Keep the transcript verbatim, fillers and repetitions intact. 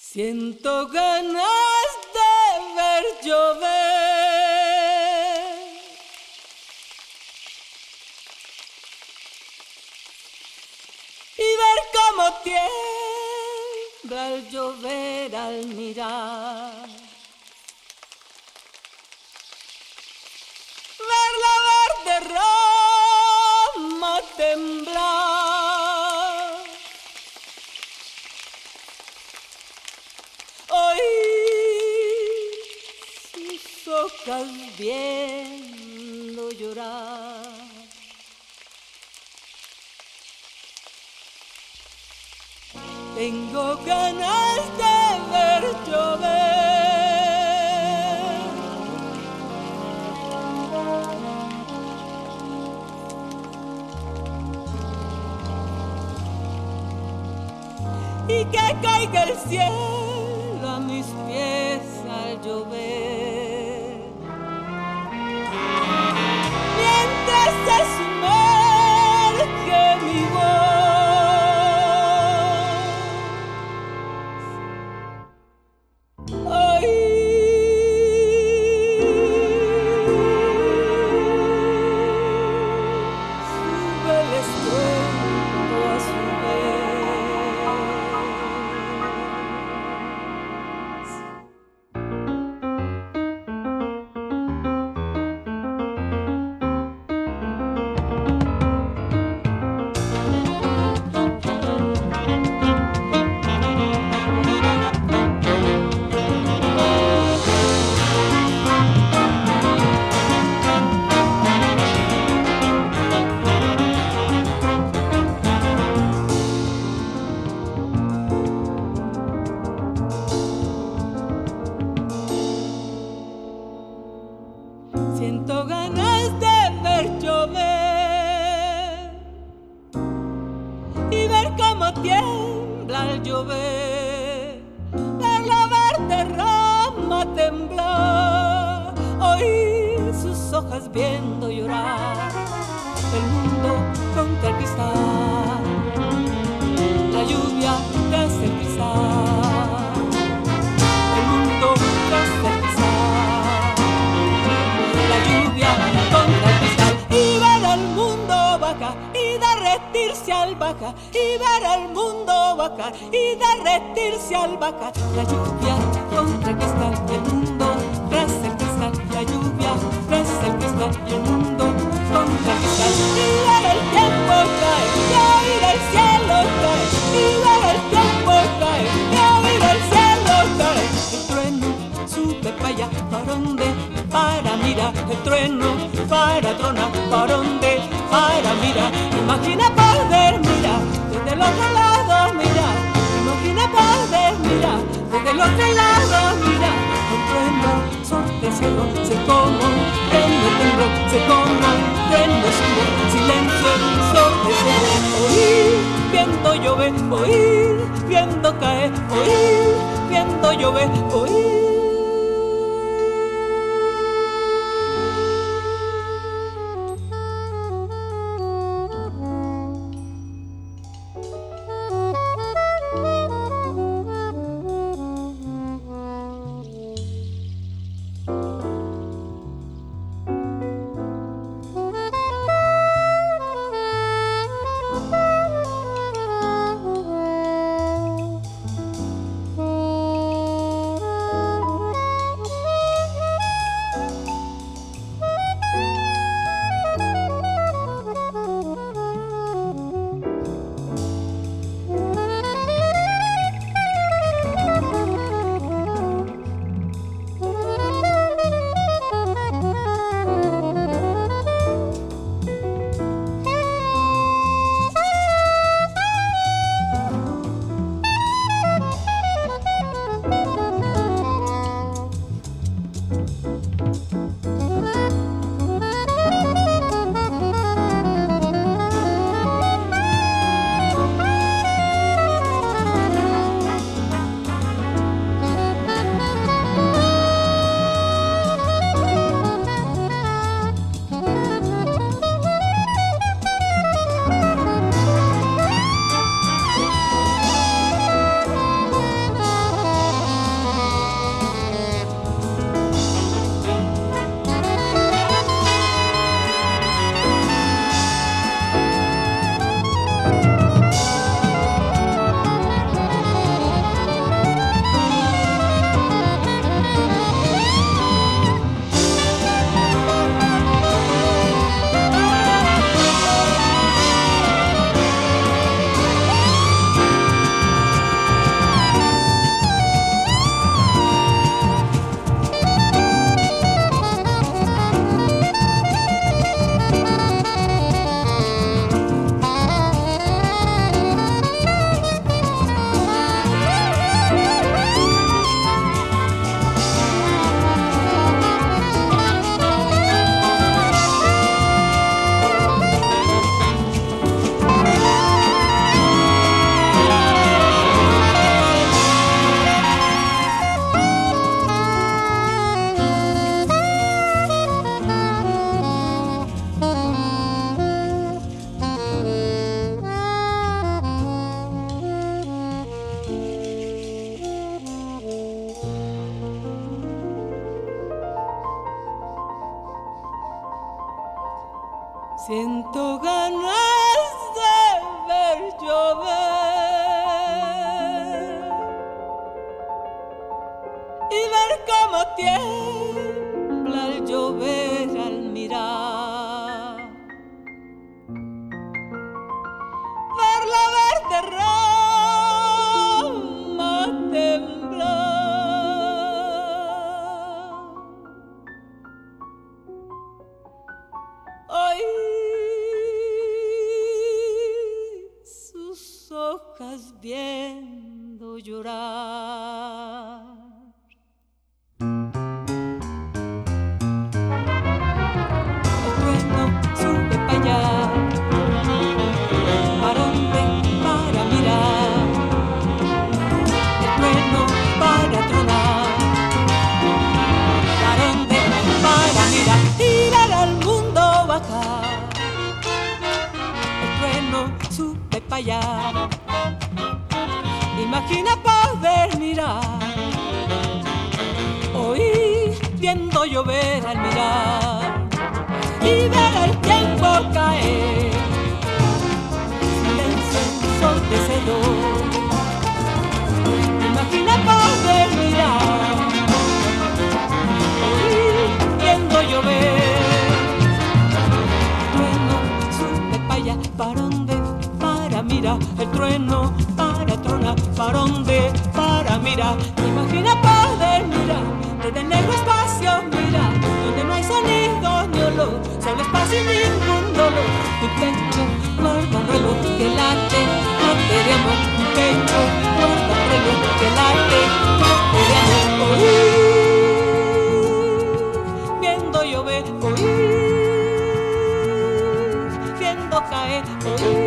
Siento ganas de ver llover y ver cómo tiembla al llover al mirar. Ver la verde rama temblar. Oír sus hojas viendo llorar. Tengo ganas de ver llover y que caiga el cielo a mis pies al llover, mientras se sumerge mi voz. Ay, sube el estruendo a su Siento ganas de ver llover y ver cómo tiembla al llover, ver la verde rama temblar, oír sus hojas viendo llorar, el mundo contra el cristal, la lluvia tras el cristal, el mundo tras el cristal, la lluvia contra el cristal, y ver al mundo bajar y derretirse al bajar, y ver al mundo bajar y derretirse al bajar, la lluvia contra el cristal, el mundo tras el cristal, la lluvia tras el cristal y el mundo contra el cristal, y ver el tiempo caer y oír el cielo caer, y ver el tiempo caer y oír el cielo caer, el trueno sube para allá, ¿para dónde? Para mirar el trueno, para tronar, ¿para dónde? Para mirar, imagina poder mirar desde el otro lado, mirar, imagina poder mirar desde el otro lado, mirar, el trueno sobre el cielo, se como trueno, trueno, se como trueno, subo, silencio sobre el cielo, oír viento llover, oír viento caer, oír viento llover, oír. Siento ganas de ver llover y ver cómo tiembla el llover al mirar, ver la verde rama temblar. Hoy sus hojas viendo llorar. El trueno sube para allá, para donde, para mirar. El trueno para tronar, para donde, para mirar y ver al mundo bajar. El trueno sube para allá, imagina poder mirar, oír viendo llover al mirar y ver el tiempo caer, silencio ensordecedor. Imagina poder mirar, oír viendo llover. El trueno sube para allá, para donde, para mirar. El trueno para tronar, para donde, para mirar. Imagina poder mirar desde el negro espacio, mira, donde no hay sonido ni olor, solo espacio y ningún dolor. Tu pecho guarda un reloj que late, late de amor. Tu pecho guarda un reloj que late, late de amor. Oír viendo llover, oír viendo caer, oír